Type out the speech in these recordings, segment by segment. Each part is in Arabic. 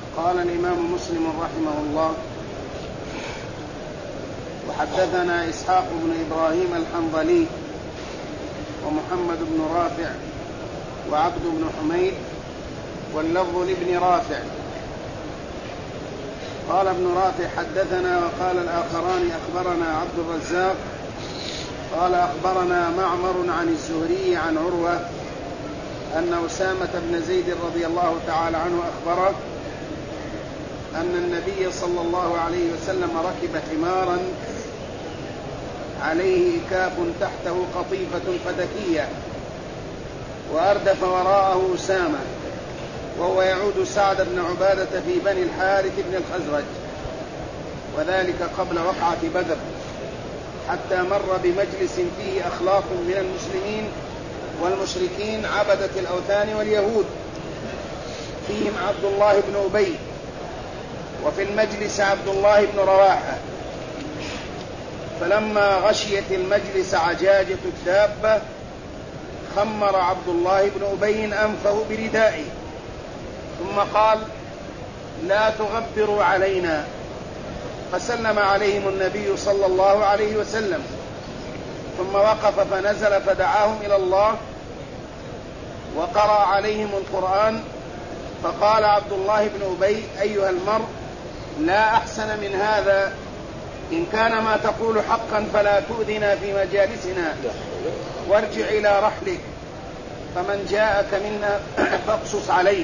قال الإمام مسلم رحمه الله: وحدثنا إسحاق بن إبراهيم الحنظلي ومحمد بن رافع وعبد بن حميد واللفظ لابن رافع. قال ابن رافع: حدثنا. وقال الآخران: أخبرنا عبد الرزاق قال أخبرنا معمر عن الزهري عن عروة أن أسامة بن زيد رضي الله تعالى عنه أخبره أن النبي صلى الله عليه وسلم ركب حمارا عليه إكاف تحته قطيفة فدكية، وأردف وراءه أسامة وهو يعود سعد بن عبادة في بني الحارث بن الخزرج، وذلك قبل وقعة بدر، حتى مر بمجلس فيه أخلاق من المسلمين والمشركين عبدة الأوثان واليهود، فيهم عبد الله بن أبي، وفي المجلس عبد الله بن رواحة. فلما غشيت المجلس عجاجة الدابة خمر عبد الله بن أبي أنفه بردائه، ثم قال: لا تغبروا علينا. فسلم عليهم النبي صلى الله عليه وسلم، ثم وقف فنزل فدعاهم إلى الله وقرأ عليهم القرآن. فقال عبد الله بن أبي: أيها المرء، لا أحسن من هذا، إن كان ما تقول حقا فلا تؤذنا في مجالسنا، وارجع إلى رحلك، فمن جاءك منا فاقصص عليه.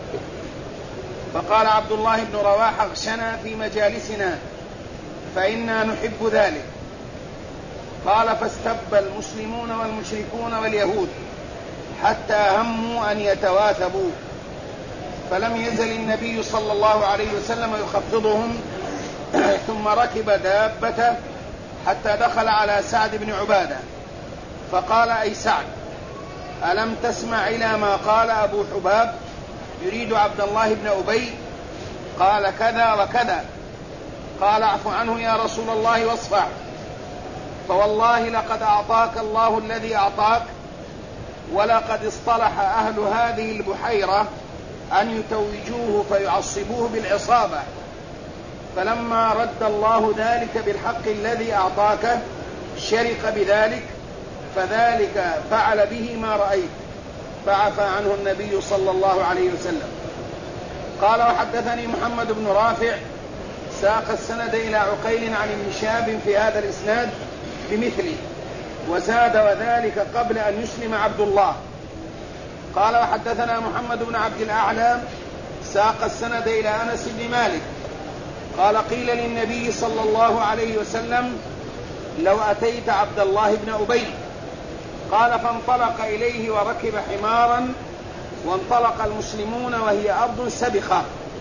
فقال عبد الله بن رواحة: اغشنا في مجالسنا فإنا نحب ذلك. قال: فاستب المسلمون والمشركون واليهود حتى هموا أن يتواثبوا، فلم يزل النبي صلى الله عليه وسلم يخفضهم، ثم ركب دابته حتى دخل على سعد بن عبادة، فقال: أي سعد، ألم تسمع إلى ما قال أبو حباب يريد عبد الله بن أبي؟ قال: كذا وكذا. قال: اعف عنه يا رسول الله واصفح، فوالله لقد أعطاك الله الذي أعطاك، ولقد اصطلح أهل هذه البحيرة أن يتوجوه فيعصبوه بالعصابة، فلما رد الله ذلك بالحق الذي أعطاك شرق بذلك، فذلك فعل به ما رأيت، فعفى عنه النبي صلى الله عليه وسلم. قال: وحدثني محمد بن رافع ساق السند إلى عقيل عن ابن شهاب في هذا الإسناد بمثله، وزاد: وذلك قبل أن يسلم عبد الله. قال: وحدثنا محمد بن عبد الأعلى ساق السند إلى أنس بن مالك قال: قيل للنبي صلى الله عليه وسلم: لو أتيت عبد الله بن أبي. قال: فانطلق إليه وركب حمارا، وانطلق المسلمون وهي أرض سبخة.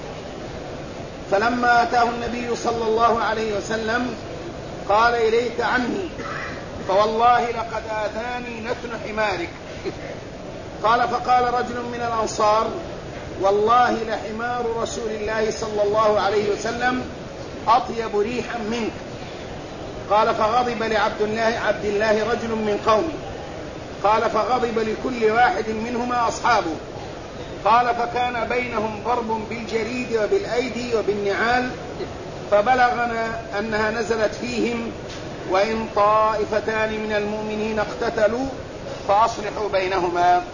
فلما أتاه النبي صلى الله عليه وسلم قال: إليك عني، فوالله لقد آذاني نتن حمارك. قال: فقال رجل من الأنصار: والله لحمار رسول الله صلى الله عليه وسلم أطيب ريحا منك. قال: فغضب عبد الله رجل من قومه. قال: فغضب لكل واحد منهما أصحابه. قال: فكان بينهم ضرب بالجريد وبالأيدي وبالنعال، فبلغنا أنها نزلت فيهم: وإن طائفتان من المؤمنين اقتتلوا فأصلحوا بينهما.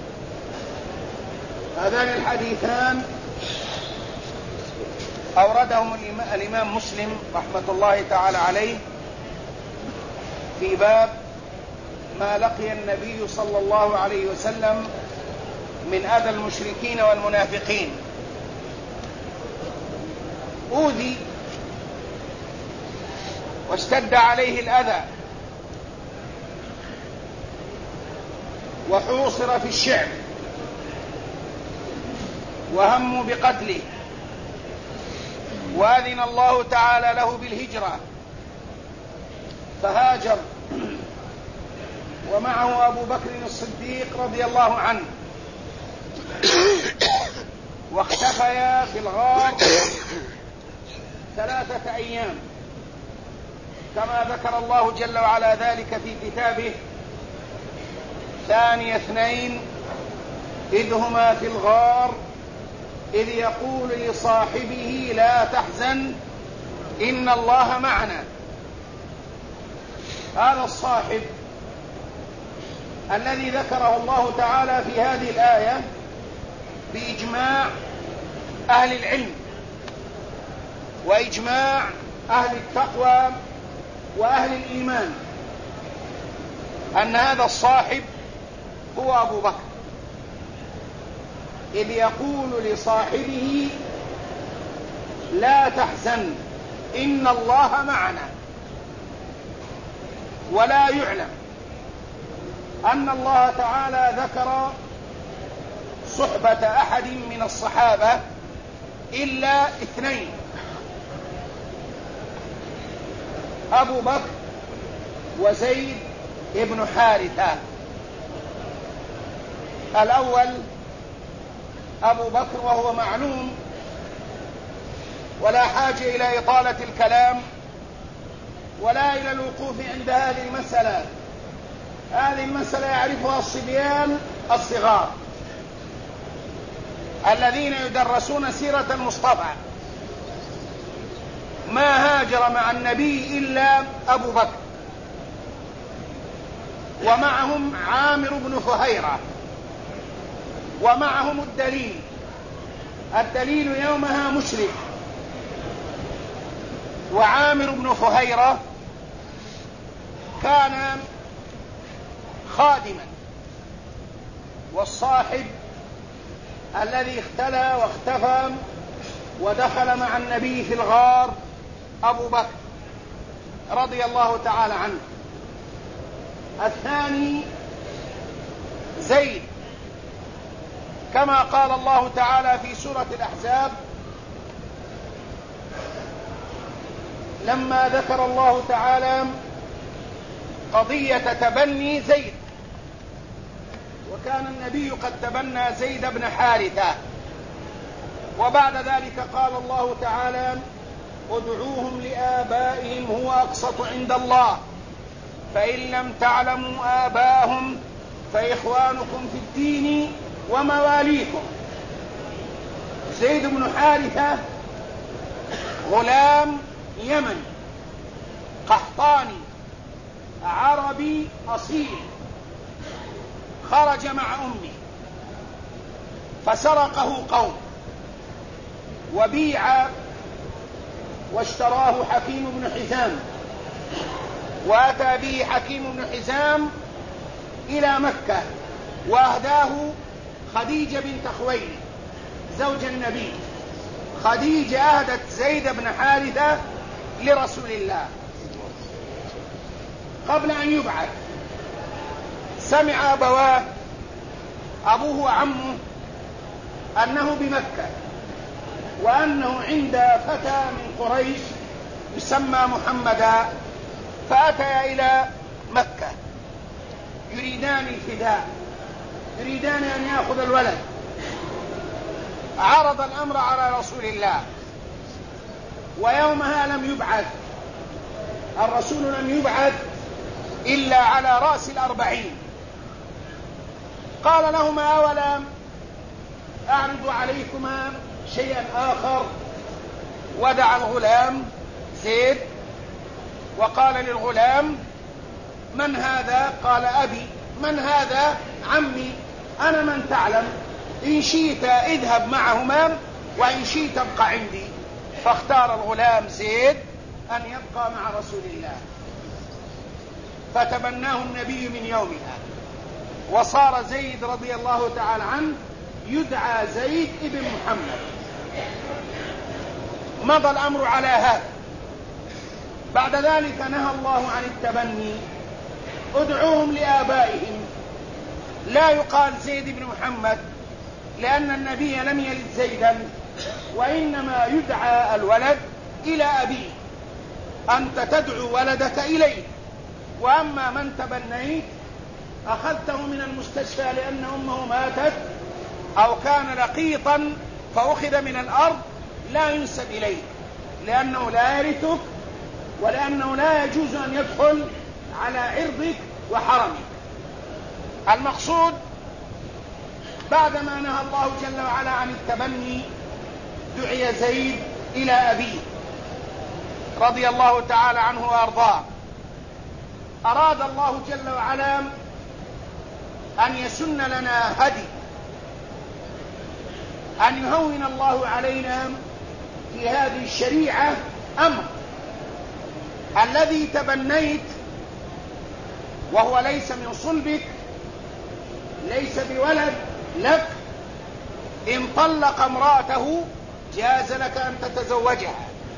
هذان الحديثان أوردهم الإمام مسلم رحمة الله تعالى عليه في باب ما لقي النبي صلى الله عليه وسلم من أذى المشركين والمنافقين. أوذي واشتد عليه الأذى وحوصر في الشعب وهموا بقتله، وأذن الله تعالى له بالهجرة فهاجر، ومعه أبو بكر الصديق رضي الله عنه، واختفيا في الغار 3 أيام، كما ذكر الله جل وعلا ذلك في كتابه: ثاني 2 إذ هما في الغار إذ يقول لصاحبه لا تحزن إن الله معنا. هذا الصاحب الذي ذكره الله تعالى في هذه الآية بإجماع أهل العلم وإجماع أهل التقوى وأهل الإيمان أن هذا الصاحب هو أبو بكر، إذ يقول لصاحبه لا تحزن إن الله معنا. ولا يعلم أن الله تعالى ذكر صحبة أحد من الصحابة إلا اثنين: أبو بكر وزيد بن حارثة. الأول أبو بكر وهو معلوم ولا حاجة إلى إطالة الكلام ولا إلى الوقوف عند هذه المسألة. هذه المسألة يعرفها الصبيان الصغار الذين يدرسون سيرة المصطفى. ما هاجر مع النبي إلا أبو بكر، ومعهم عامر بن فهيرة، ومعهم الدليل يومها مشرك. وعامر بن فهيرة كان خادما، والصاحب الذي اختلى واختفى ودخل مع النبي في الغار أبو بكر رضي الله تعالى عنه. الثاني زيد، كما قال الله تعالى في سورة الأحزاب لما ذكر الله تعالى قضية تبني زيد، وكان النبي قد تبنى زيد بن حارثة. وبعد ذلك قال الله تعالى ادعوهم لآبائهم هو أقسط عند الله فإن لم تعلموا آباءهم فإخوانكم في الدين ومواليكم. زيد بن حارثة غلام يمني قحطاني عربي أصيل، خرج مع أمه فسرقه قوم وبيع واشتراه حكيم بن حزام، وأتى به حكيم بن حزام إلى مكة وأهداه خديجة بنت خويلد زوج النبي. خديجة أهدت زيد بن حارثة لرسول الله قبل أن يبعث. سمع أبواه أبوه وعمه أنه بمكة وأنه عند فتى من قريش يسمى محمدا، فأتيا إلى مكة يريدان الفداء، يريدان أن يأخذ الولد. عرض الأمر على رسول الله، ويومها لم يبعث الرسول، لم يبعث إلا على رأس 40. قال لهما أولا أعرض عليكما شيئا آخر، ودعا الغلام زيد وقال للغلام من هذا؟ قال أبي. من هذا؟ عمي. أنا من تعلم، إن شئت اذهب معهما وإن شئت ابقى عندي. فاختار الغلام زيد أن يبقى مع رسول الله، فتبناه النبي من يومها، وصار زيد رضي الله تعالى عنه يدعى زيد ابن محمد. مضى الأمر على هذا. بعد ذلك نهى الله عن التبني، ادعوهم لآبائهم. لا يقال زيد بن محمد لأن النبي لم يلد زيدا، وإنما يدعى الولد إلى أبيه، أنت تدعو ولدك إليه. وأما من تبنيت أخذته من المستشفى لأن أمه ماتت أو كان لقيطا فأخذ من الأرض، لا ينسب إليك لأنه لا يرثك، ولأنه لا يجوز أن يدخل على عرضك وحرمك. المقصود بعدما نهى الله جل وعلا عن التبني دعي زيد إلى أبيه رضي الله تعالى عنه وأرضاه. أراد الله جل وعلا أن يسن لنا هدي، أن يهون الله علينا في هذه الشريعة أمر الذي تبنيت وهو ليس من صلبك، ليس بولد لك، إن طلق امرأته جاز لك أن تتزوجها.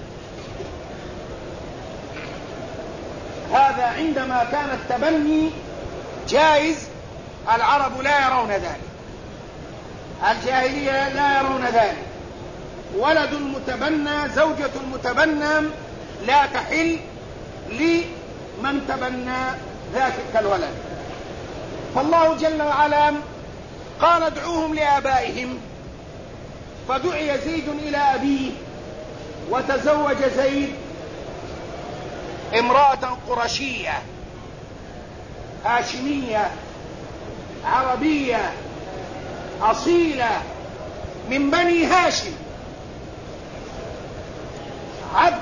هذا عندما كان التبني جائز، العرب لا يرون ذلك، الجاهلية لا يرون ذلك. ولد المتبنى، زوجة المتبنى لا تحل لمن تبنى ذاك الولد. فالله جل وعلا قال ادعوهم لآبائهم، فدعي زيد إلى أبيه وتزوج زيد امرأة قرشية هاشمية عربية أصيلة من بني هاشم، عبد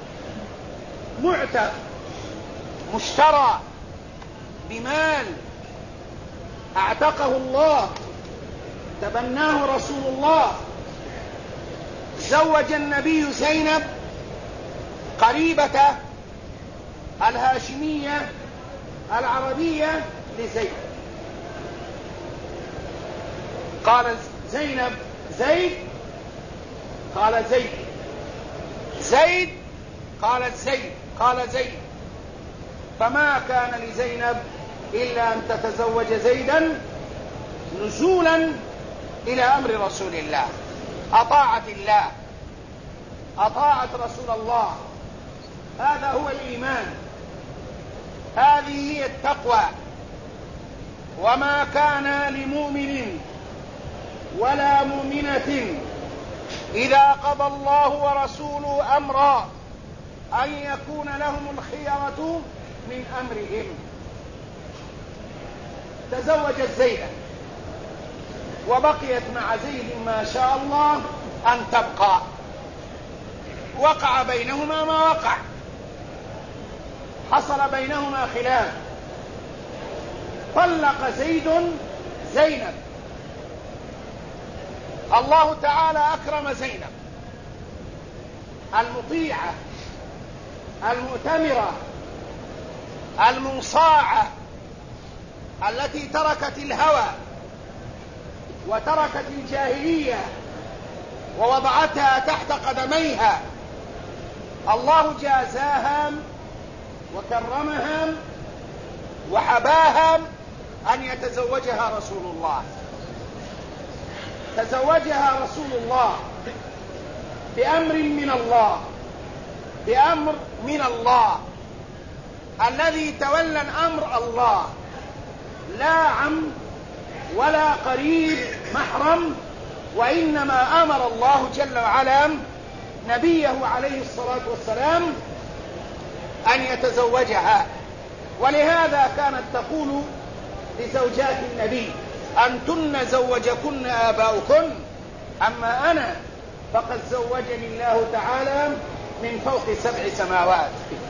معتق مشترى بمال اعتقه الله، تبناه رسول الله. زوج النبي زينب قريبة الهاشمية العربية لزيد. قال زينب زيد، قال زيد، زيد قالت زيد، قال زيد. فما كان لزينب إلا أن تتزوج زيدا نزولا إلى أمر رسول الله. أطاعت الله، أطاعت رسول الله. هذا هو الإيمان، هذه هي التقوى. وما كان لمؤمن ولا مؤمنة إذا قضى الله ورسوله أمرا أن يكون لهم الخيرة من أمرهم. تزوجت زيدا وبقيت مع زيد ما شاء الله أن تبقى. وقع بينهما ما وقع، حصل بينهما خلاف، طلق زيد زينب. الله تعالى أكرم زينب المطيعة المؤتمرة المنصاعة التي تركت الهوى وتركت الجاهلية ووضعتها تحت قدميها. الله جازاها وكرمها وحباها أن يتزوجها رسول الله. تزوجها رسول الله بأمر من الله، بأمر من الله. الذي تولى الأمر الله، لا عم ولا قريب محرم، وإنما أمر الله جل وعلا نبيه عليه الصلاة والسلام أن يتزوجها. ولهذا كانت تقول لزوجات النبي: أنتن زوجكن آباؤكن، أما أنا فقد زوجني الله تعالى من فوق 7 سماوات.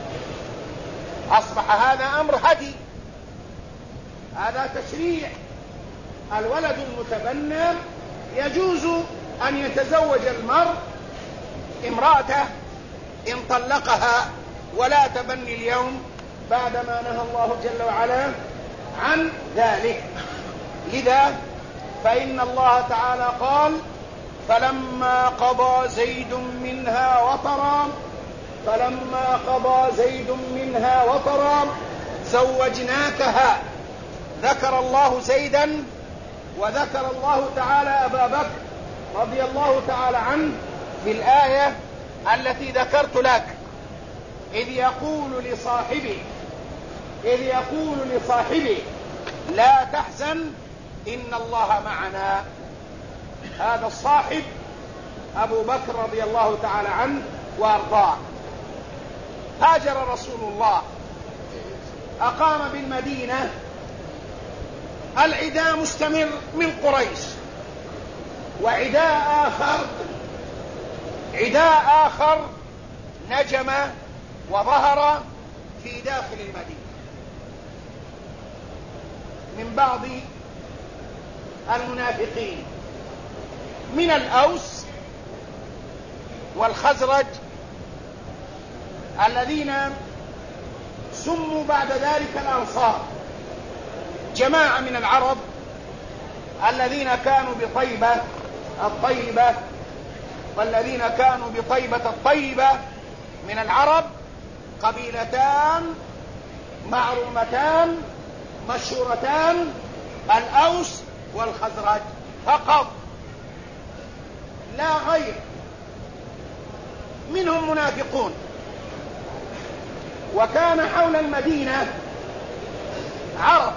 أصبح هذا أمر هدي، هذا تشريع. الولد المتبنى يجوز أن يتزوج المرء امرأته إن طلقها، ولا تبني اليوم بعدما نهى الله جل وعلا عن ذلك. لذا فإن الله تعالى قال: فلما قضى زيد منها وطرا، فلما قضى زيد منها وطرا زوجناكها. ذكر الله زيدا وذكر الله تعالى أبا بكر رضي الله تعالى عنه في الآية التي ذكرت لك، إذ يقول لصاحبه لا تحزن إن الله معنا. هذا الصاحب أبو بكر رضي الله تعالى عنه وأرضاه. هاجر رسول الله، أقام بالمدينة. العداء مستمر من قريش، وعداء آخر عداء آخر نجم وظهر في داخل المدينة من بعض المنافقين من الأوس والخزرج الذين سموا بعد ذلك الأنصار، جماعة من العرب الذين كانوا بطيبة الطيبة والذين كانوا بطيبة الطيبة من العرب، قبيلتان معرومتان مشهورتان، الأوس والخزرج فقط لا غير. منهم منافقون، وكان حول المدينة عرب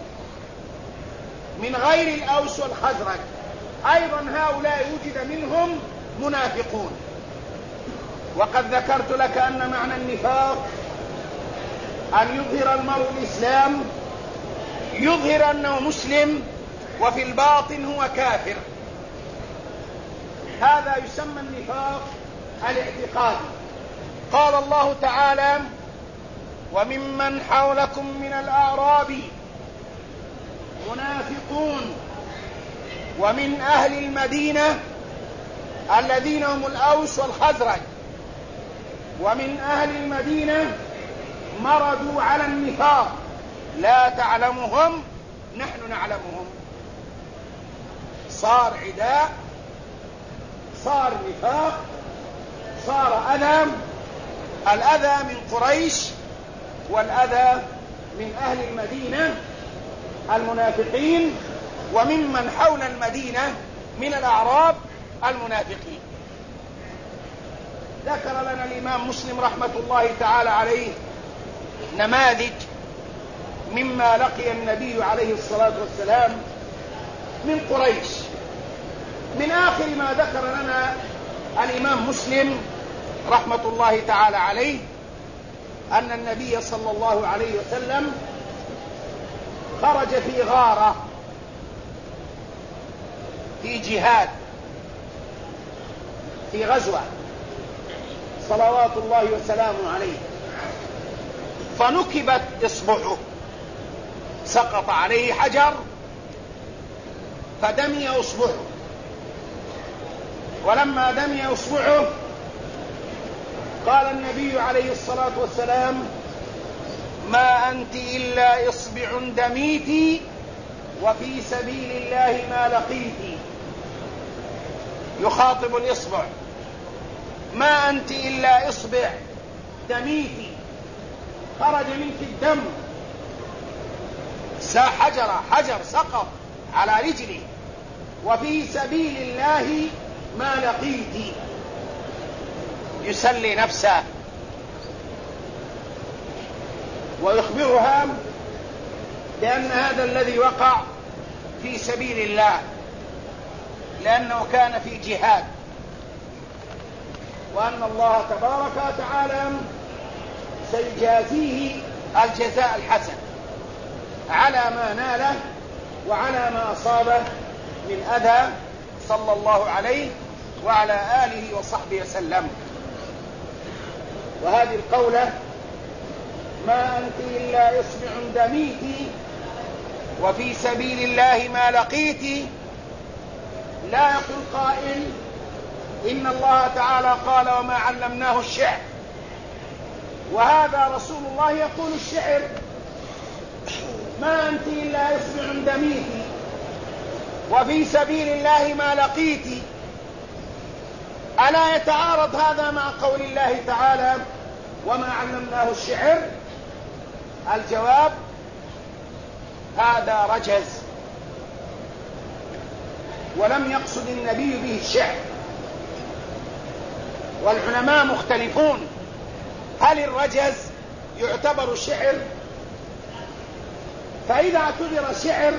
من غير الأوس والخزرج أيضا، هؤلاء وجد منهم منافقون. وقد ذكرت لك أن معنى النفاق أن يظهر المرء الإسلام، يظهر أنه مسلم وفي الباطن هو كافر، هذا يسمى النفاق الاعتقادي. قال الله تعالى: وممن حولكم من الأعراب منافقون ومن أهل المدينة الذين هم الأوس والخزرج، ومن أهل المدينة مردوا على النفاق لا تعلمهم نحن نعلمهم. صار عداء، صار نفاق، صار أذى، الأذى من قريش والأذى من أهل المدينة المنافقين، وممن حول المدينة من الأعراب المنافقين. ذكر لنا الإمام مسلم رحمة الله تعالى عليه نماذج مما لقي النبي عليه الصلاة والسلام من قريش. من آخر ما ذكر لنا الإمام مسلم رحمة الله تعالى عليه أن النبي صلى الله عليه وسلم خرج في غارة في جهاد في غزوة صلوات الله وسلامه عليه، فنكبت إصبعه، سقط عليه حجر فدمي إصبعه، ولما دمي إصبعه قال النبي عليه الصلاة والسلام: ما أنت إلا إصبع دميت وفي سبيل الله ما لقيت. يخاطب الإصبع: ما أنت إلا إصبع دميت، خرج منك الدم، حجر سقط على رجلي، وفي سبيل الله ما لقيت. يسلي نفسه ويخبرها بأن هذا الذي وقع في سبيل الله، لأنه كان في جهاد، وأن الله تبارك وتعالى سيجازيه الجزاء الحسن على ما ناله وعلى ما أصابه من أذى، صلى الله عليه وعلى آله وصحبه وسلم. وهذه القولة: ما أنت إلا إصبع دميت وفي سبيل الله ما لقيت، لا يقول قائل إن الله تعالى قال: وما علمناه الشعر، وهذا رسول الله يقول الشعر. ما أنت إلا إصبع دميت وفي سبيل الله ما لقيت، ألا يتعارض هذا مع قول الله تعالى: وما علمناه الشعر؟ الجواب: هذا رجز، ولم يقصد النبي به الشعر. والعلماء مختلفون، هل الرجز يعتبر شعر؟ فإذا اعتبر شعر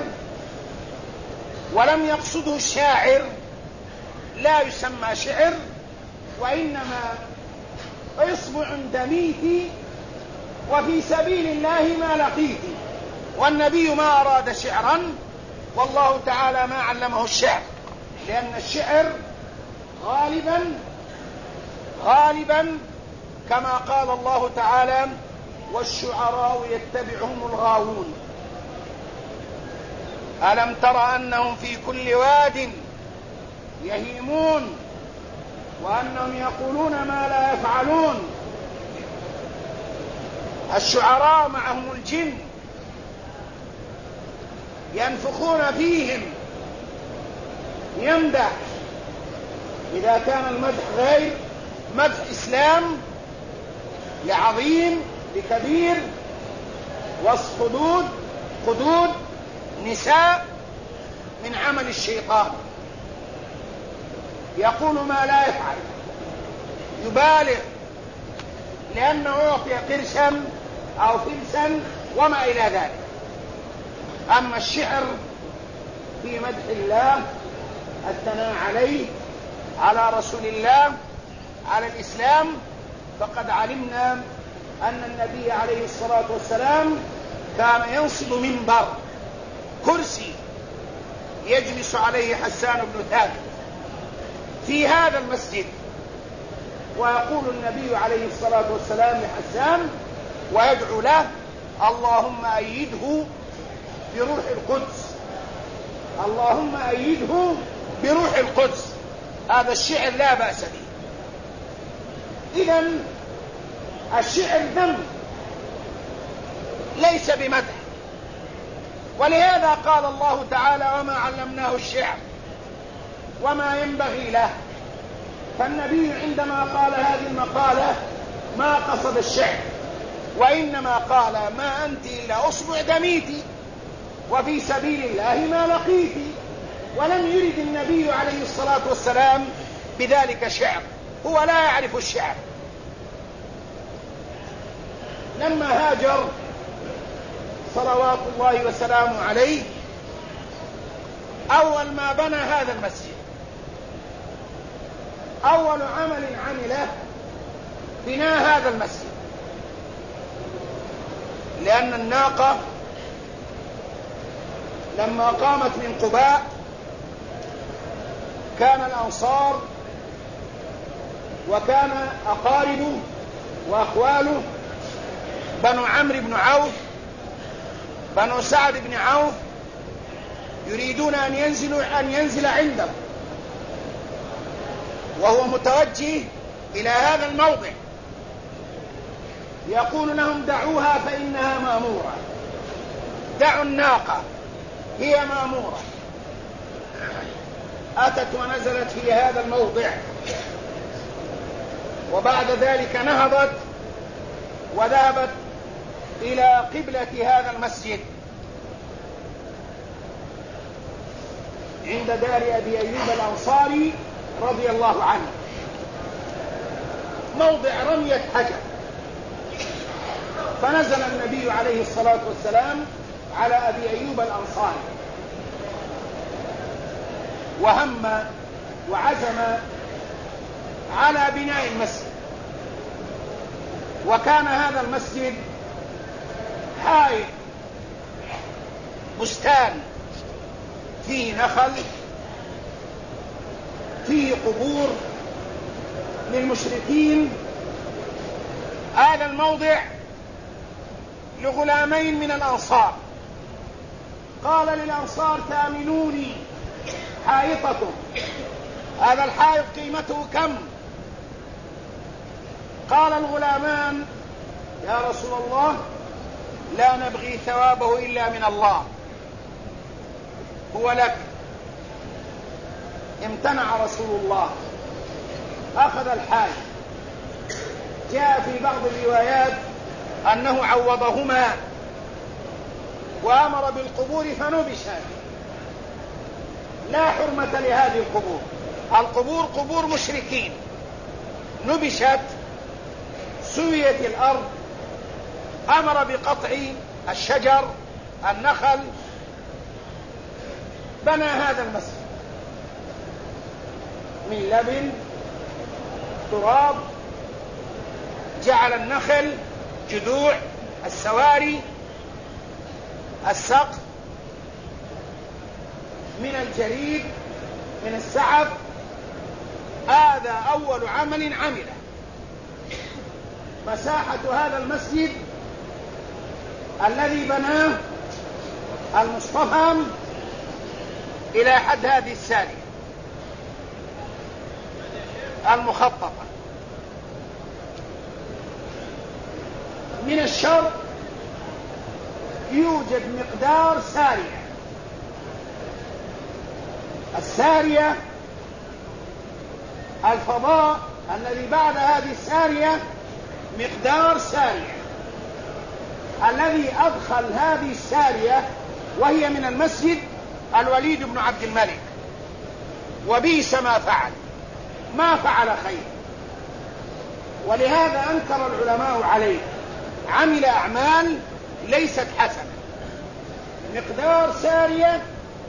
ولم يقصده الشاعر لا يسمى شعر، وإنما إصبع دميت وفي سبيل الله ما لقيت. والنبي ما أراد شعرا، والله تعالى ما علمه الشعر، لأن الشعر غالبا غالبا كما قال الله تعالى: والشعراء يتبعهم الغاوون. ألم تر أنهم في كل واد يهيمون وأنهم يقولون ما لا يفعلون؟ الشعراء معهم الجن ينفخون فيهم، يمدح. إذا كان المدح غير مدح إسلام لعظيم لكبير، وصف خدود نساء من عمل الشيطان، يقول ما لا يفعل، يبالغ لأنه أعطي قرشا أو فلسا وما إلى ذلك. أما الشعر في مدح الله، الثناء عليه، على رسول الله، على الإسلام، فقد علمنا أن النبي عليه الصلاة والسلام كان ينصب منبر، كرسي يجلس عليه حسان بن ثابت في هذا المسجد، ويقول النبي عليه الصلاة والسلام لحسان ويدعو له: اللهم أيده بروح القدس، اللهم أيده بروح القدس. هذا الشعر لا بأس به. إذن الشعر ذم ليس بمدح، ولهذا قال الله تعالى: وما علمناه الشعر وما ينبغي له. فالنبي عندما قال هذه المقالة ما قصد الشعر، وإنما قال: ما أنت إلا أصبع دميتي وفي سبيل الله ما لقيتي. ولم يرد النبي عليه الصلاة والسلام بذلك شعر، هو لا يعرف الشعر. لما هاجر صلوات الله وسلامه عليه، أول ما بنى هذا المسجد، أول عمل عمله بناء هذا المسجد، لأن الناقة لما قامت من قباء كان الأنصار وكان أقاربه وأخواله بنو عمرو بن عوف، بنو سعد بن عوف، يريدون أن ينزل عنده، وهو متوجه إلى هذا الموضع، يقول لهم: دعوها فإنها مأمورة، دعوا الناقة هي مأمورة. أتت ونزلت في هذا الموضع، وبعد ذلك نهضت وذهبت إلى قبلة هذا المسجد عند دار أبي أيوب الأنصاري رضي الله عنه، موضع رمية حجر. فنزل النبي عليه الصلاة والسلام على أبي أيوب الأنصاري، وهم وعزم على بناء المسجد. وكان هذا المسجد حائط بستان فيه نخل، فيه قبور للمشركين. هذا الموضع لغلامين من الأنصار، قال للأنصار: تأمنوني حائطكم، هذا الحائط قيمته كم؟ قال الغلامان: يا رسول الله، لا نبغي ثوابه إلا من الله، هو لك. امتنع رسول الله، أخذ الحائط. جاء في بعض الروايات أنه عوضهما وأمر بالقبور فنبشت. لا حرمة لهذه القبور، القبور قبور مشركين، نبشت، سويت الأرض، أمر بقطع الشجر النخل، بنى هذا المسجد من لبن تراب، جعل النخل جذوع، السواري، السقف من الجريد، من السعف. هذا أول عمل عمله. مساحة هذا المسجد الذي بناه المصطفى إلى حد هذه السارية المخططة من الشرق. يوجد مقدار سارية، السارية الفضاء الذي بعد هذه السارية مقدار سارية، الذي أدخل هذه السارية وهي من المسجد الوليد بن عبد الملك، وبئس ما فعل، ما فعل خير، ولهذا أنكر العلماء عليه، عمل أعمال ليست حسنة. مقدار سارية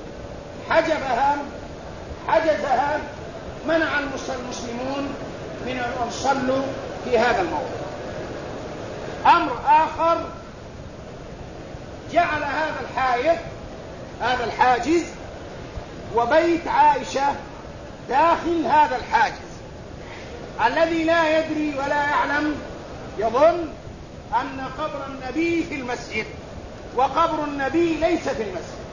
حجزها منع المسلمون من أن يصلوا في هذا الموضع. أمر آخر، جعل هذا الحاجز وبيت عائشة داخل هذا الحاجز، الذي لا يدري ولا يعلم يظن أن قبر النبي في المسجد، وقبر النبي ليس في المسجد.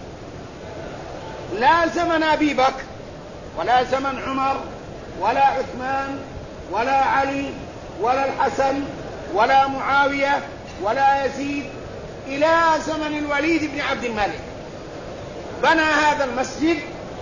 لا زمن أبي بكر ولا زمن عمر ولا عثمان ولا علي ولا الحسن ولا معاوية ولا يزيد، إلى زمن الوليد بن عبد الملك بنى هذا المسجد،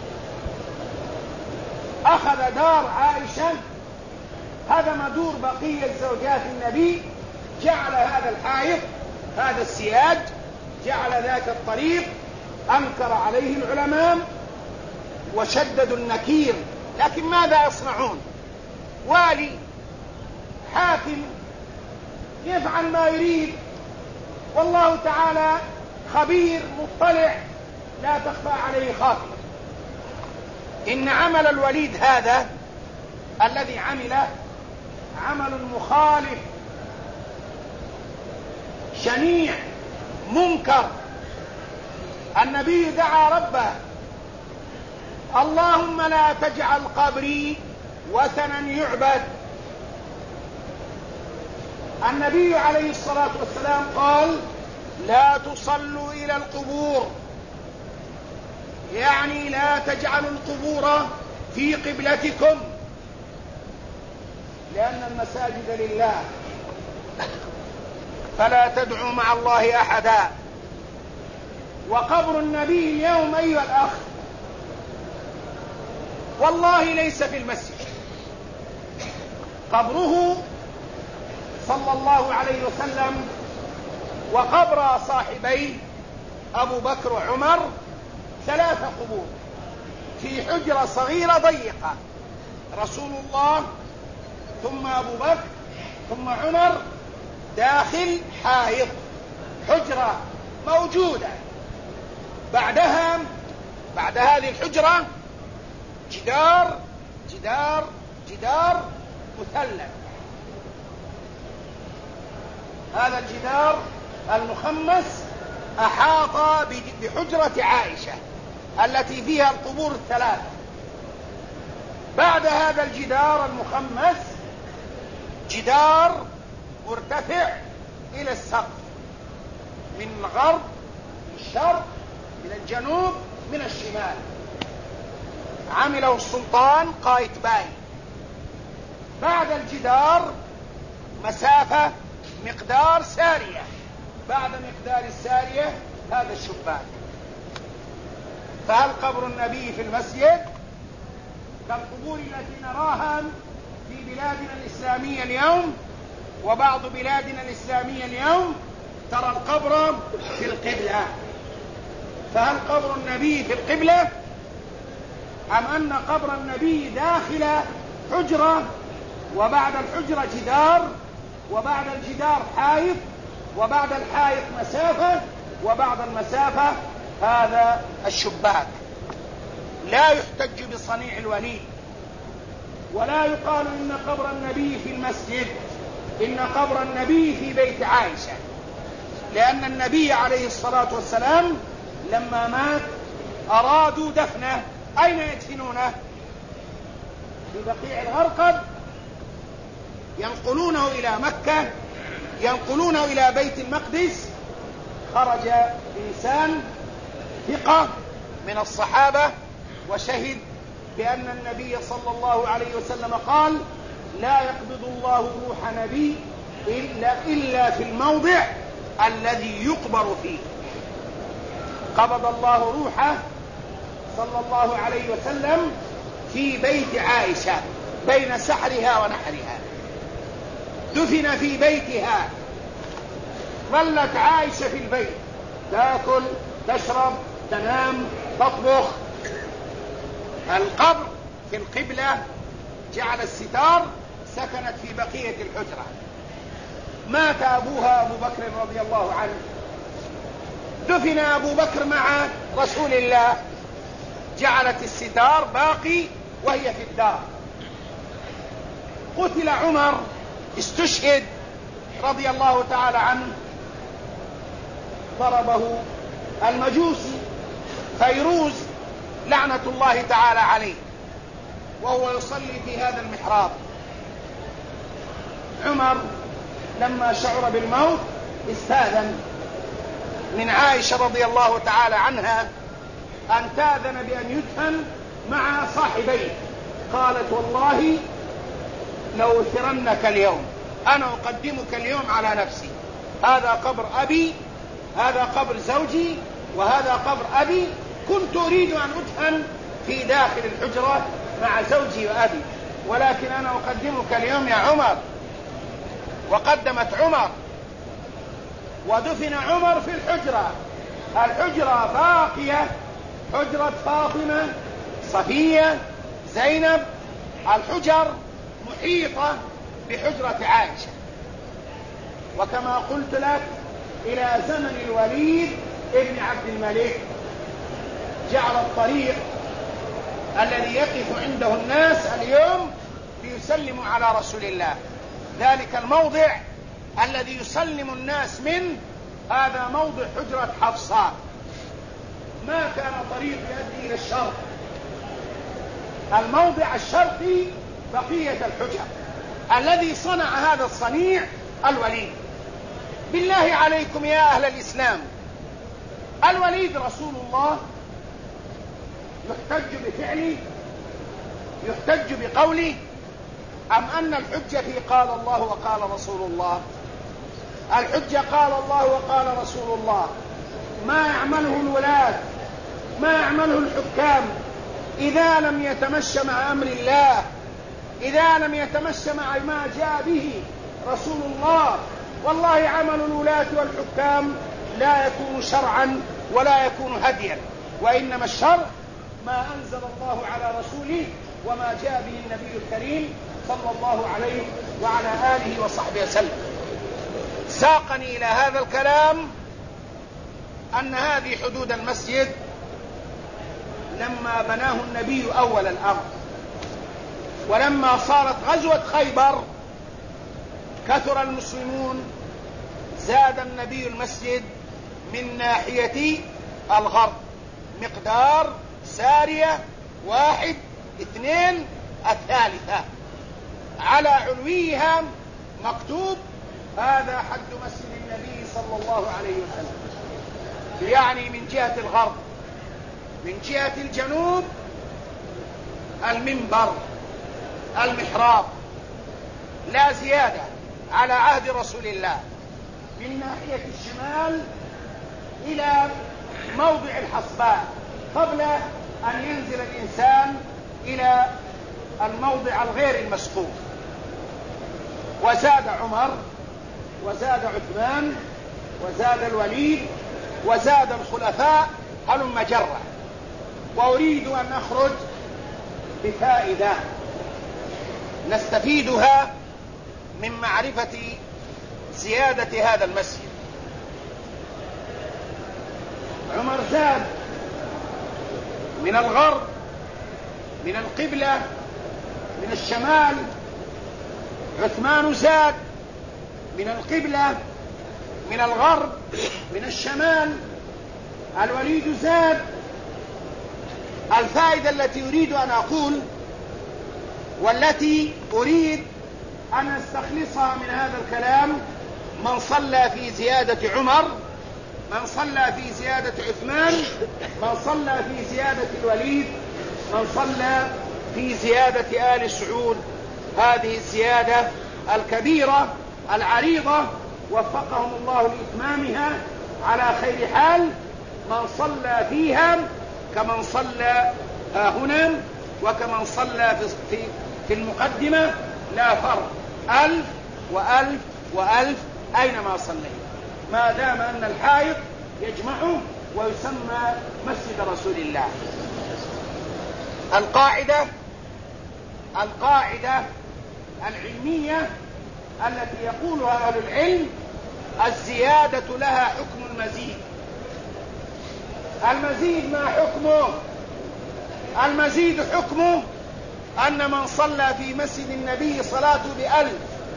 أخذ دار عائشة، هدم دور بقية زوجات النبي، جعل هذا الحائط، هذا السياج، جعل ذاك الطريق. أنكر عليه العلماء وشددوا النكير، لكن ماذا يصنعون؟ والي حاكم يفعل ما يريد، والله تعالى خبير مطلع لا تخفى عليه خافية. إن عمل الوليد هذا الذي عمله عمل مخالف شنيع منكر. النبي دعا ربه: اللهم لا تجعل قبري وثنا يعبد. النبي عليه الصلاة والسلام قال: لا تصلوا إلى القبور، يعني لا تجعلوا القبور في قبلتكم، لأن المساجد لله فلا تدعوا مع الله أحدا. وقبر النبي اليوم أيها الأخ والله ليس في المسجد، قبره صلى الله عليه وسلم وقبر صاحبيه أبو بكر وعمر 3 قبور في حجرة صغيرة ضيقة، رسول الله ثم أبو بكر ثم عمر داخل حائط، حجرة موجودة. بعد هذه الحجرة جدار مثلث، هذا الجدار المخمس أحاط بحجرة عائشة التي فيها القبور 3. بعد هذا الجدار المخمس جدار مرتفع إلى السقف، من الغرب، من الشرق، من الجنوب، من الشمال، عمله السلطان قايتباي. بعد الجدار مسافة مقدار سارية، بعد مقدار السارية هذا الشباك. فهل قبر النبي في المسجد كالقبور التي نراها في بلادنا الإسلامية اليوم؟ وبعض بلادنا الإسلامية اليوم ترى القبر في القبلة. فهل قبر النبي في القبلة، أم أن قبر النبي داخل حجرة، وبعد الحجرة جدار، وبعد الجدار حائط، وبعد الحائط مسافة، وبعد المسافة هذا الشباك؟ لا يحتج بصنيع الولي، ولا يقال إن قبر النبي في المسجد، إن قبر النبي في بيت عائشة، لأن النبي عليه الصلاة والسلام لما مات أرادوا دفنه، أين يدفنونه؟ في بقيع الغرقد ينقلونه إلى مكة، ينقلونه إلى بيت المقدس، خرج إنسان ثقة من الصحابة وشهد بأن النبي صلى الله عليه وسلم قال: لا يقبض الله روح نبي إلا في الموضع الذي يقبر فيه. قبض الله روحه صلى الله عليه وسلم في بيت عائشة بين سحرها ونحرها، دفن في بيتها، ظلت عائشة في البيت تأكل تشرب تنام تطبخ. القبر في القبلة، جعل الستار، سكنت في بقية الحجرة. مات أبوها أبو بكر رضي الله عنه، دفن أبو بكر مع رسول الله، جعلت الستار باقي وهي في الدار. قتل عمر، استشهد رضي الله تعالى عنه، ضربه المجوسي فيروز لعنة الله تعالى عليه وهو يصلي في هذا المحراب. عمر لما شعر بالموت استاذن من عائشة رضي الله تعالى عنها أن تأذن بأن يدفن مع صاحبيه. قالت: والله لو أثرنك اليوم، أنا أقدمك اليوم على نفسي. هذا قبر أبي، هذا قبر زوجي، وهذا قبر أبي. كنت أريد أن أدفن في داخل الحجرة مع زوجي وأبي، ولكن أنا أقدمك اليوم يا عمر. وقدمت عمر، ودفن عمر في الحجرة. الحجرة باقية، حجرة فاطمة، صفية، زينب. الحجر محيطة بحجرة عائشة. وكما قلت لك، إلى زمن الوليد ابن عبد الملك جعل الطريق الذي يقف عنده الناس اليوم ليسلموا على رسول الله، ذلك الموضع الذي يسلم الناس منه، هذا موضع حجرة حفصة. ما كان طريق يؤدي إلى الشرق. الموضع الشرقي بقية الحجر. الذي صنع هذا الصنيع الوليد. بالله عليكم يا أهل الإسلام، الوليد رسول الله يحتج بفعله، يحتج بقوله، أم أن الحجة في قال الله وقال رسول الله؟ الحجة قال الله وقال رسول الله. ما يعمله الولاة، ما يعمله الحكام إذا لم يتمشى مع أمر الله، إذا لم يتمشى مع ما جاء به رسول الله، والله عمل الولاة والحكام لا يكون شرعا ولا يكون هديا، وإنما الشرع ما أنزل الله على رسوله وما جاء به النبي الكريم صلى الله عليه وعلى آله وصحبه وسلم. ساقني إلى هذا الكلام أن هذه حدود المسجد لما بناه النبي أول الأمر، ولما صارت غزوة خيبر كثر المسلمون، زاد النبي المسجد من ناحية الغرب مقدار سارية 1 2 الثالثة، على علويها مكتوب: هذا حد مسجد النبي صلى الله عليه وسلم. يعني من جهة الغرب، من جهة الجنوب المنبر، المحراب، لا زيادة على عهد رسول الله. من ناحية الشمال إلى موضع الحصباء قبل أن ينزل الإنسان إلى الموضع الغير المسقوف. وزاد عمر، وزاد عثمان، وزاد الوليد، وزاد الخلفاء هلم جرة. وأريد أن أخرج بفائدة نستفيدها من معرفة زيادة هذا المسجد. عمر زاد من الغرب، من القبلة، من الشمال. عثمان زاد من القبلة، من الغرب، من الشمال. الوليد زاد. الفائدة التي أريد أن أقول والتي أريد أن نستخلصها من هذا الكلام: من صلى في زيادة عمر، من صلى في زيادة عثمان، من صلى في زيادة الوليد، من صلى في زيادة آل سعود. هذه الزيادة الكبيرة العريضة وفقهم الله لإتمامها على خير حال. من صلى فيها كمن صلى هنا وكمن صلى في المقدمة لا فرق، 1000 و1000 و1000 أينما صليت، ما دام أن الحائط يجمعه ويسمى مسجد رسول الله. القاعدة العلمية التي يقولها أهل العلم: الزيادة لها حكم المزيد. المزيد ما حكمه؟ المزيد حكمه أن من صلى في مسجد النبي صلاته ب1000،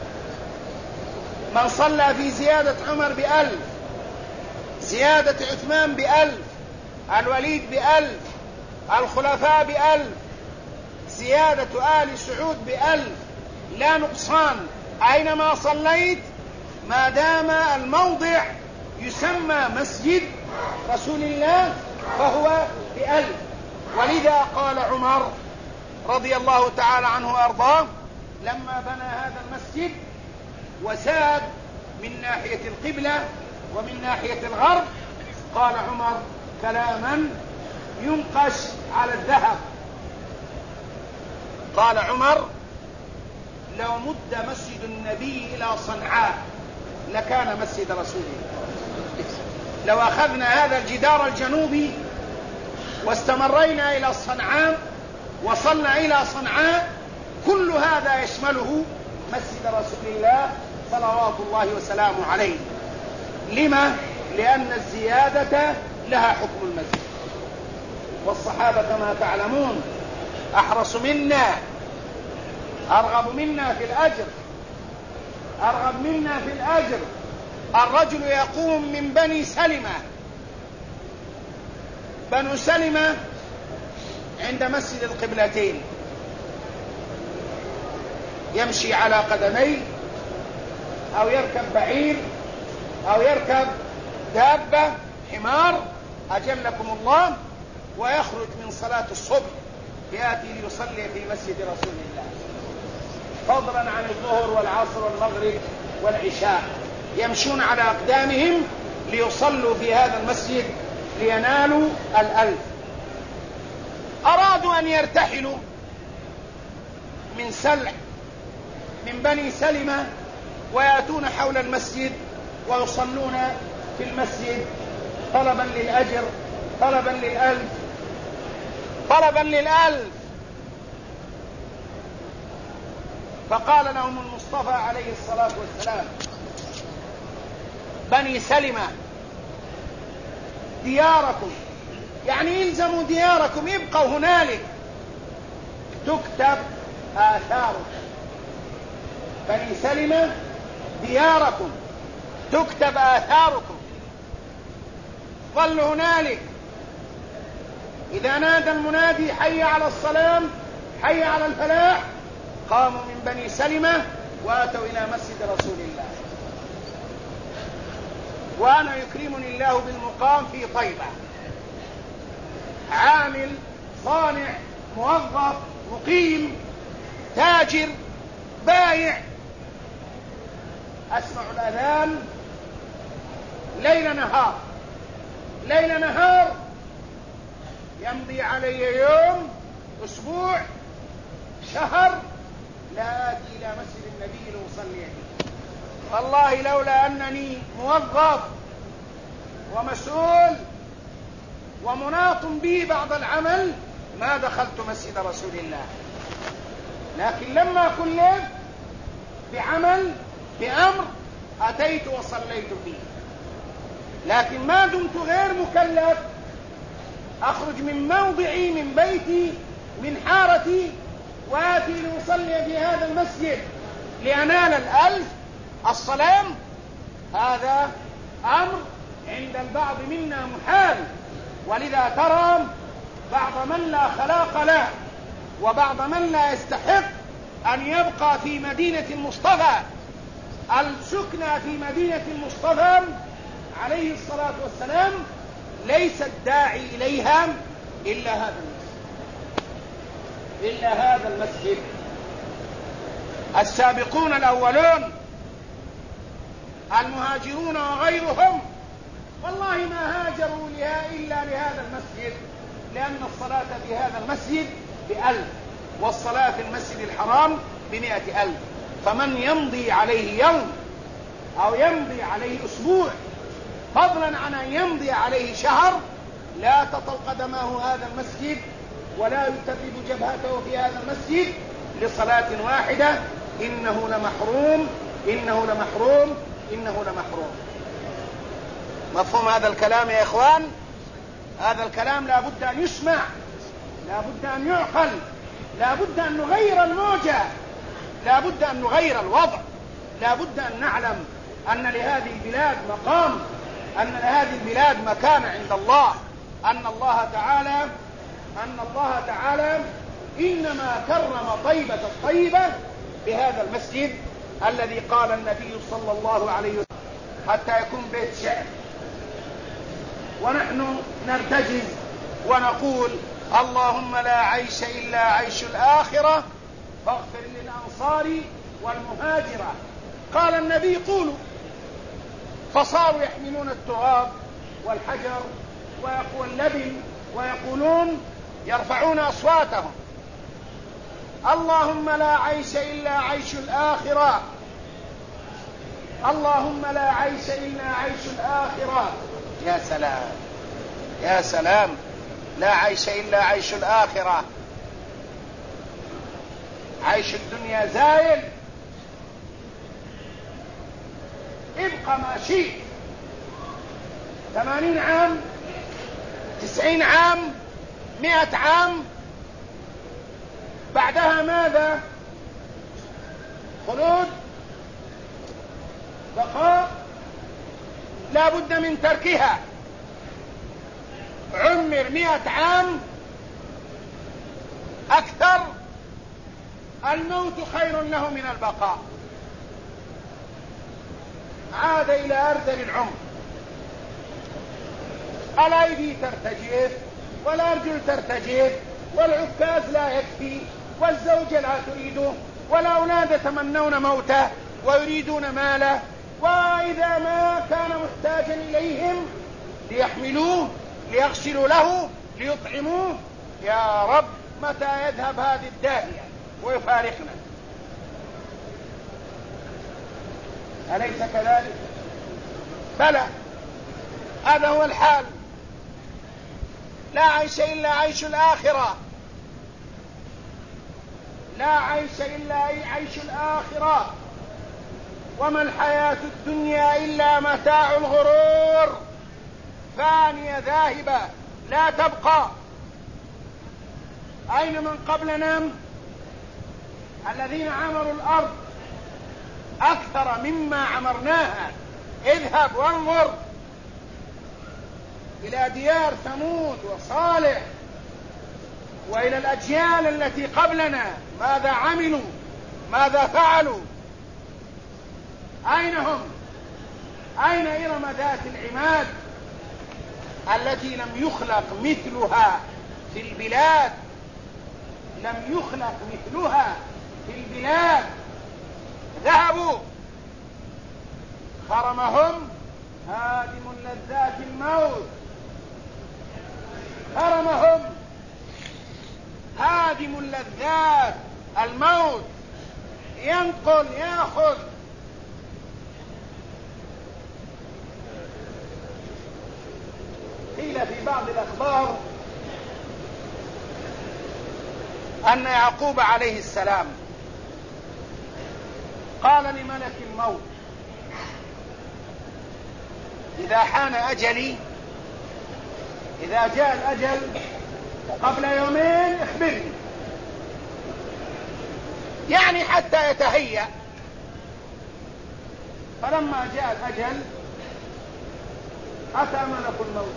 من صلى في زيادة عمر ب1000، زيادة عثمان ب1000، الوليد ب1000، الخلفاء ب1000، زيادة آل سعود ب1000، لا نقصان أينما صليت ما دام الموضع يسمى مسجد رسول الله فهو ب1000. ولذا قال عمر رضي الله تعالى عنه وأرضاه لما بنى هذا المسجد وساد من ناحية القبلة ومن ناحية الغرب، قال عمر كلاما ينقش على الذهب. قال عمر: لو مد مسجد النبي إلى صنعاء لكان مسجد رسول الله. لو أخذنا هذا الجدار الجنوبي واستمرينا إلى صنعاء وصلنا إلى صنعاء، كل هذا يشمله مسجد رسول الله صلوات الله وسلامه عليه. لما؟ لأن الزيادة لها حكم المسجد. والصحابة كما تعلمون أحرص منا، أرغب منا في الأجر، أرغب منا في الأجر. الرجل يقوم من بني سلمة، بنو سلمة عند مسجد القبلتين، يمشي على قدميه أو يركب بعير أو يركب دابة حمار أجلكم الله، ويخرج من صلاة الصبح يأتي ليصلي في مسجد رسول الله، فضلا عن الظهر والعصر والمغرب والعشاء، يمشون على أقدامهم ليصلوا في هذا المسجد لينالوا 1000. أرادوا أن يرتحلوا من سلع من بني سلمة ويأتون حول المسجد ويصلون في المسجد طلبا للأجر، طلبا لل1000، طلبا لل1000. فقال لهم المصطفى عليه الصلاة والسلام: بني سلمة دياركم، يعني الزموا دياركم، ابقوا هنالك تكتب آثاركم. بني سلمة دياركم تكتب آثاركم، ظلوا هنالك. إذا نادى المنادي حي على الصلاة حي على الفلاح، قاموا من بني سلمة واتوا إلى مسجد رسول الله. وأنا يكرمني الله بالمقام في طيبة، عامل صانع موظف مقيم تاجر بايع، أسمع الأذان ليل نهار، ليل نهار، يمضي علي يوم، أسبوع، شهر لا آتي إلى مسجد النبي لأصلي فيه. والله لولا أنني موظف ومسؤول ومناط بي بعض العمل ما دخلت مسجد رسول الله، لكن لما كلفت بعمل بأمر أتيت وصليت فيه. لكن ما دمت غير مكلف أخرج من موضعي، من بيتي، من حارتي، وآتي لأصلي في هذا المسجد لأنال 1000 الصلاة. هذا أمر عند البعض منا محال. ولذا ترى بعض من لا خلاق له وبعض من لا يستحق أن يبقى في مدينة المصطفى، السكنى في مدينة المصطفى عليه الصلاة والسلام، ليس الداعي إليها إلا هذا المسجد. السابقون الأولون المهاجرون وغيرهم والله ما هاجروا إلا لهذا المسجد، لأن الصلاة في هذا المسجد ب1000 والصلاة في المسجد الحرام ب100,000. فمن يمضي عليه يوم أو يمضي عليه أسبوع فضلا عن أن يمضي عليه شهر لا تطل قدمه هذا المسجد ولا يترب جبهته في هذا المسجد لصلاة واحدة إنه لمحروم إنه لمحروم إنه لمحروم. مفهوم هذا الكلام يا إخوان؟ هذا الكلام لا بد أن يسمع، لا بد أن يعقل، لا بد أن نغير الموجة، لا بد أن نغير الوضع، لا بد أن نعلم أن لهذه البلاد مقام، أن لهذه البلاد مكانة عند الله، أن الله تعالى إنما كرم طيبة الطيبة بهذا المسجد الذي قال النبي صلى الله عليه وسلم حتى يكون بيت شعر. ونحن نرتجز ونقول اللهم لا عيش إلا عيش الآخرة فاغفر للأنصار والمهاجرة. قال النبي قولوا، فصاروا يحملون التراب والحجر واللبن ويقولون يرفعون أصواتهم اللهم لا عيش إلا عيش الآخرة، اللهم لا عيش إلا عيش الآخرة. يا سلام يا سلام، لا عيش إلا عيش الآخرة. عيش الدنيا زائل، ابقى ما شئت، 80 عام 90 عام 100 عام، بعدها ماذا؟ خلود، بقاء، لا بد من تركها. عمر 100 عام أكثر، الموت خير له من البقاء. عاد إلى أرذل العمر، الأيدي ترتجف والأرجل ترتجف والعكاز لا يكفي والزوجة لا تريده والأولاد يتمنون موته ويريدون ماله، وإذا ما كان محتاجا إليهم ليحملوه ليغسلوا له ليطعموه. يا رب متى يذهب هذه الداهية ويفارقنا؟ أليس كذلك؟ بلى، هذا هو الحال. لا عيش إلا عيش الآخرة، لا عيش إلا عيش الآخرة، وما الحياة الدنيا إلا متاع الغرور، فانية ذاهبة لا تبقى. أين من قبلنا الذين عمروا الأرض أكثر مما عمرناها؟ اذهب وانظر إلى ديار ثمود وصالح وإلى الأجيال التي قبلنا، ماذا عملوا؟ ماذا فعلوا؟ أين هم؟ أين إرم ذات العماد التي لم يخلق مثلها في البلاد؟ لم يخلق مثلها في البلاد. ذهبوا، خرمهم هادم لذات الموت، خرمهم هادم اللذات الموت، ينقل يأخذ. قيل في بعض الأخبار أن يعقوب عليه السلام قال لملك الموت إذا حان أجلي، إذا جاء الأجل قبل يومين اخبرني، يعني حتى يتهيأ. فلما جاء الأجل أتى ملك الموت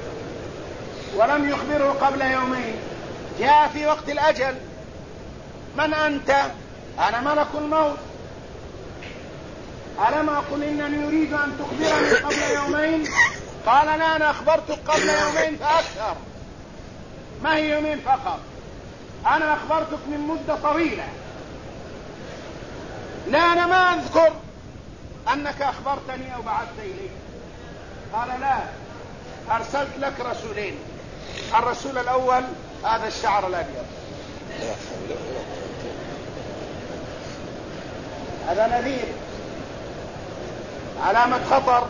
ولم يخبره قبل يومين، جاء في وقت الأجل من أنت؟ أنا ملك الموت. ألم أقل إنني أريد أن تخبرني قبل يومين؟ قال لا، أنا أخبرتك قبل يومين فأكثر. ما هي يومين فقط، أنا أخبرتك من مدة طويلة. لا، أنا ما أذكر أنك أخبرتني أو بعثت إلي. قال لا، أرسلت لك رسولين. الرسول الأول هذا الشعر الأبيض، هذا نذير، علامة خطر.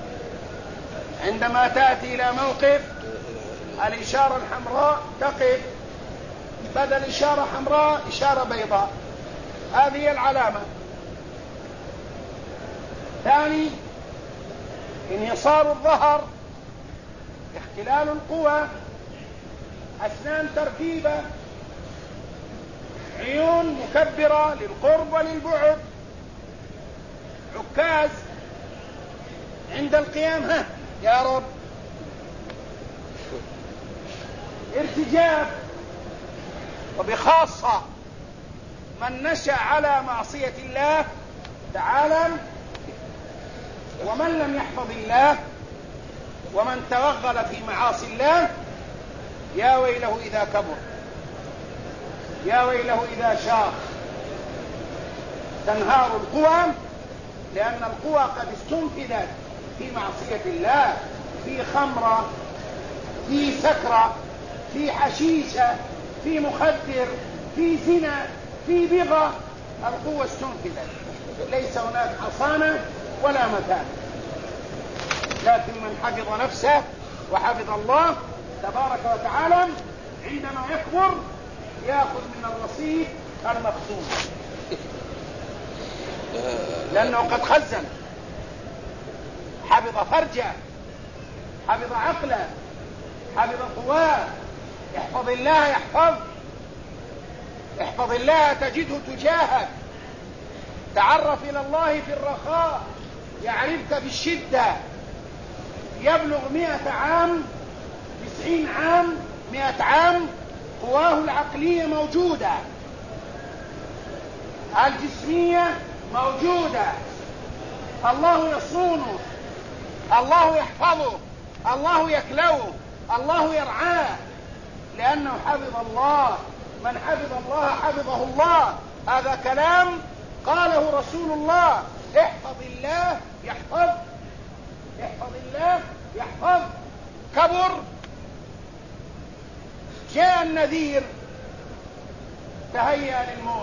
عندما تأتي إلى موقف الإشارة الحمراء تقف، بدل إشارة حمراء إشارة بيضاء، هذه العلامة. ثاني، انحصار الظهر، اختلال القوى، أسنان تركيبة، عيون مكبرة للقرب وللبعد، عكاز عند القيام، ها يا رب، ارتجاف. وبخاصة من نشأ على معصية الله تعالى، ومن لم يحفظ الله، ومن توغل في معاصي الله، يا ويله إذا كبر، يا ويله إذا شاخ. تنهار القوى، لأن القوى قد استنفذت في معصية الله، في خمرة، في سكرة، في حشيشة، في مخدر، في زنا، في بغى. القوة استنفذت، ليس هناك حصانة ولا مكان. لكن من حفظ نفسه وحفظ الله تبارك وتعالى، عندما يكبر يأخذ من الرصيد المخزون، لأنه قد خزن. حفظ فرجه، حفظ عقله، حفظ قواه. احفظ الله يحفظ، احفظ الله تجده تجاهك. تعرف إلى الله في الرخاء يعرفك في الشدة. يبلغ 100 عام، 90 عام، 100 عام، قواه العقلية موجودة، الجسمية موجودة. الله يصونه، الله يحفظه، الله يكلوه، الله يرعاه، لأنه حفظ الله. من حفظ الله حفظه الله. هذا كلام قاله رسول الله. احفظ الله يحفظ، احفظ الله يحفظ. كبر، جاء النذير، تهيأ للموت،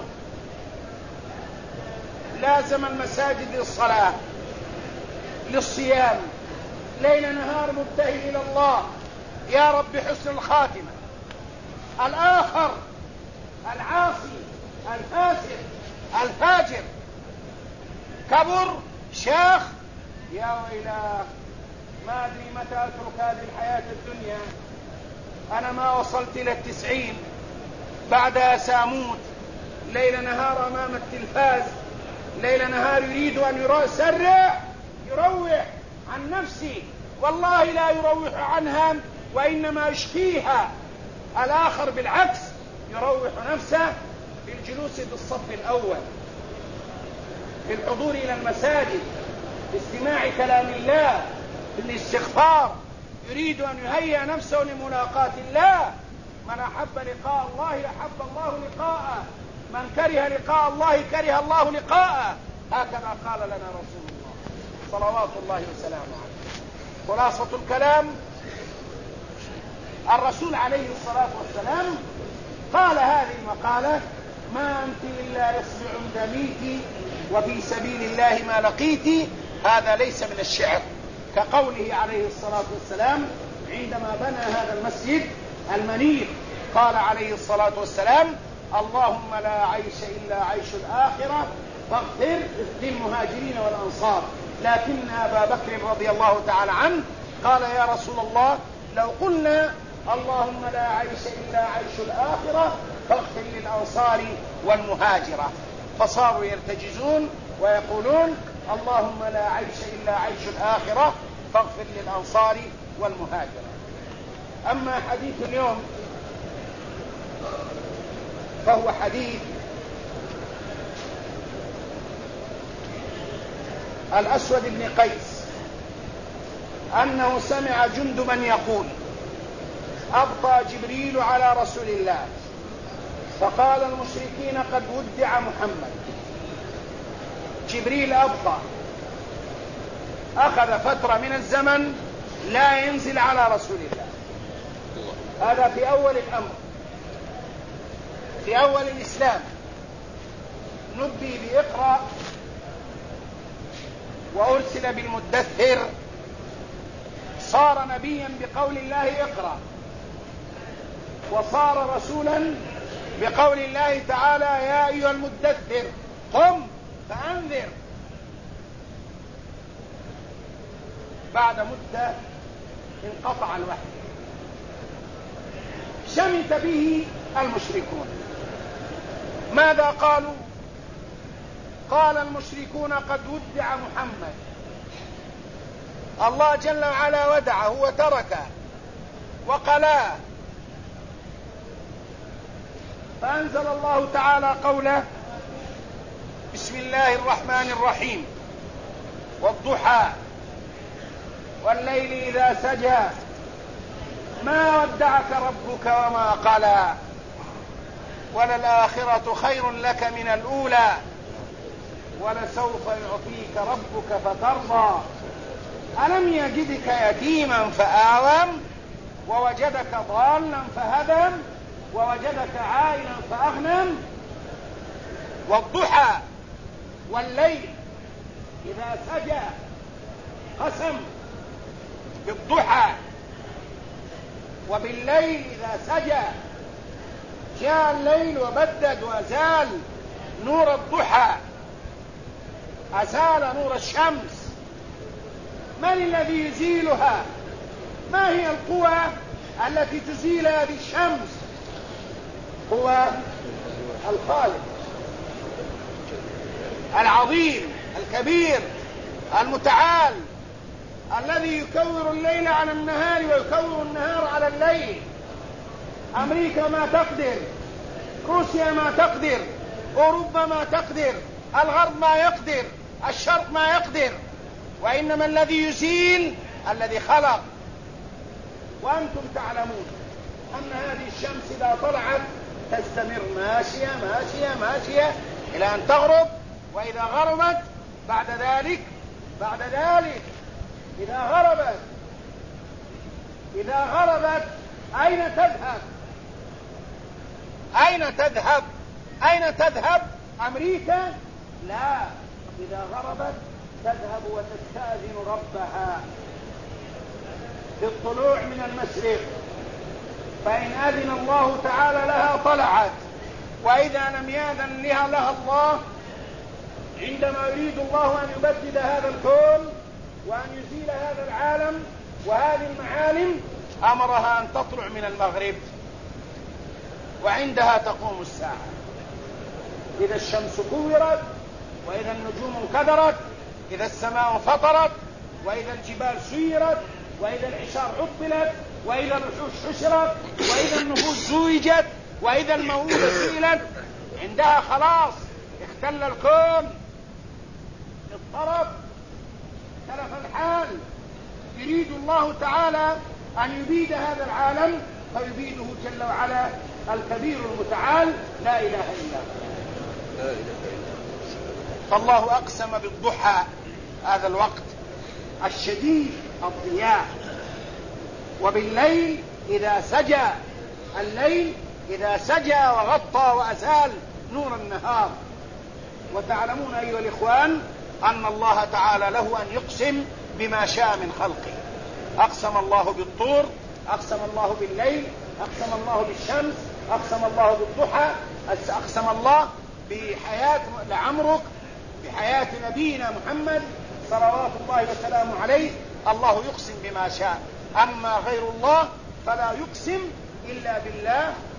لازم المساجد للصلاة، للصيام، ليل نهار مبتهل إلى الله، يا رب حسن الخاتمة. الآخر العاصي الفاسق الفاجر، كبر، شاخ، يا ويلاه، ما أدري متى أترك هذه الحياة الدنيا. أنا ما وصلت إلى 90، بعدها سأموت. ليل نهار أمام التلفاز، ليل نهار يريد أن يسرع، يروح عن نفسي، والله لا يروح عنها وإنما يشقيها. الآخر بالعكس يروح نفسه بالجلوس في الصف الأول، بالحضور إلى المساجد، باستماع كلام الله، بالاستغفار. يريد أن يهيئ نفسه لملاقاة الله. من أحب لقاء الله أحب الله لقاءه، من كره لقاء الله كره الله لقاءه. هكذا قال لنا رسول الله صلوات الله وسلامه عليه. خلاصة الكلام، الرسول عليه الصلاة والسلام قال هذه المقالة: ما أنت إلا إصبع دميت وفي سبيل الله ما لقيت. هذا ليس من الشعر، كقوله عليه الصلاة والسلام عندما بنى هذا المسجد المنير، قال عليه الصلاة والسلام: اللهم لا عيش إلا عيش الآخرة فاغفر للمهاجرين والأنصار. لكن أبا بكر رضي الله تعالى عنه قال: يا رسول الله، لو قلنا اللهم لا عيش إلا عيش الآخرة فاغفر للأنصار والمهاجرة، فصاروا يرتجزون ويقولون: اللهم لا عيش إلا عيش الآخرة فاغفر للأنصار والمهاجرة. أما حديث اليوم فهو حديث الأسود بن قيس أنه سمع جندبا يقول: أبطأ جبريل على رسول الله فقال المشركين قد ودع محمد. جبريل أبطأ، أخذ فترة من الزمن لا ينزل على رسول الله. هذا في أول الأمر، في أول الإسلام. نبي بإقرأ وأرسل بالمدثر، صار نبيا بقول الله اقرأ، وصار رسولا بقول الله تعالى: يا أيها المدثر قم فأنذر. بعد مدة انقطع الوحي، شمت به المشركون. ماذا قالوا؟ قال المشركون: قد ودع محمد، الله جل وعلا ودعه وتركه وقلاه. فأنزل الله تعالى قوله: بسم الله الرحمن الرحيم: والضحى والليل إذا سجى ما ودعك ربك وما قلى وللآخرة خير لك من الأولى ولسوف يعطيك ربك فترضى ألم يجدك يتيما فآوى ووجدك ضالا فهدى ووجدك عائلا فأغنى. والضحى والليل إذا سجى، قسم بالضحى وبالليل إذا سجى. جاء الليل وبدد وأزال نور الضحى، أزال نور الشمس. من الذي يزيلها؟ ما هي القوى التي تزيل هذه الشمس؟ هو الخالق العظيم الكبير المتعال، الذي يكور الليل على النهار ويكور النهار على الليل. أمريكا ما تقدر، روسيا ما تقدر، أوروبا ما تقدر، الغرب ما يقدر، الشرق ما يقدر، وإنما الذي يزيل الذي خلق. وأنتم تعلمون أن هذه الشمس إذا طلعت تستمر ماشية ماشية ماشية إلى أن تغرب، وإذا غربت بعد ذلك إذا غربت أين تذهب؟ أين تذهب؟ أمريكا؟ لا، إذا غربت تذهب وتستأذن ربها بالطلوع من المشرق، فإن أذن الله تعالى لها طلعت، وإذا لم يأذن لها الله، عندما يريد الله أن يبدد هذا الكون وأن يزيل هذا العالم وهذه المعالم، أمرها أن تطلع من المغرب، وعندها تقوم الساعة. إذا الشمس كورت، وإذا النجوم انكدرت، إذا السماء فطرت، وإذا الجبال سيرت، وإذا العشار عطلت، وإذا الوحوش حشرت، وإذا النفوس زوجت، وإذا الموءودة سئلت، عندها خلاص اختل الكون، اضطرب، اختلف الحال. يريد الله تعالى أن يبيد هذا العالم فيبيده جل وعلا الكبير المتعال لا إله إلا هو. فالله أقسم بالضحى، هذا الوقت الشديد الضياء، وبالليل إذا سجى، الليل إذا سجى وغطى وأزال نور النهار. وتعلمون أيها الإخوان أن الله تعالى له أن يقسم بما شاء من خلقه. أقسم الله بالطور، أقسم الله بالليل، أقسم الله بالشمس، أقسم الله بالضحى، أقسم الله بحياة لعمرك، بحياة نبينا محمد صلوات الله وسلامه عليه. الله يقسم بما شاء، أما غير الله فلا يقسم إلا بالله